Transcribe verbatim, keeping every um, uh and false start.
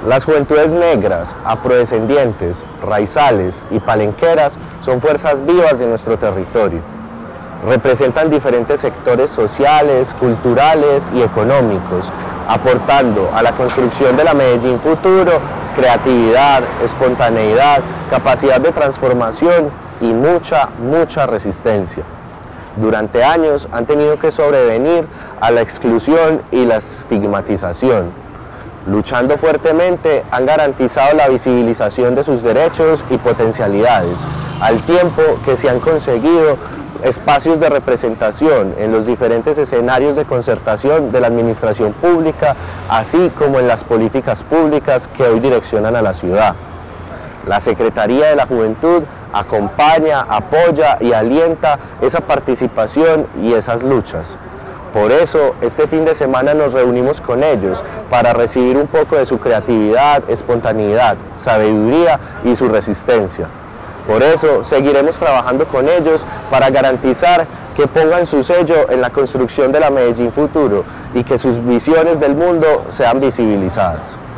Las juventudes negras, afrodescendientes, raizales y palenqueras son fuerzas vivas de nuestro territorio. Representan diferentes sectores sociales, culturales y económicos, aportando a la construcción de la Medellín futuro creatividad, espontaneidad, capacidad de transformación y mucha, mucha resistencia. Durante años han tenido que sobrevenir a la exclusión y la estigmatización. Luchando fuertemente, han garantizado la visibilización de sus derechos y potencialidades, al tiempo que se han conseguido espacios de representación en los diferentes escenarios de concertación de la administración pública, así como en las políticas públicas que hoy direccionan a la ciudad. La Secretaría de la Juventud acompaña, apoya y alienta esa participación y esas luchas. Por eso, este fin de semana nos reunimos con ellos para recibir un poco de su creatividad, espontaneidad, sabiduría y su resistencia. Por eso, seguiremos trabajando con ellos para garantizar que pongan su sello en la construcción de la Medellín futuro y que sus visiones del mundo sean visibilizadas.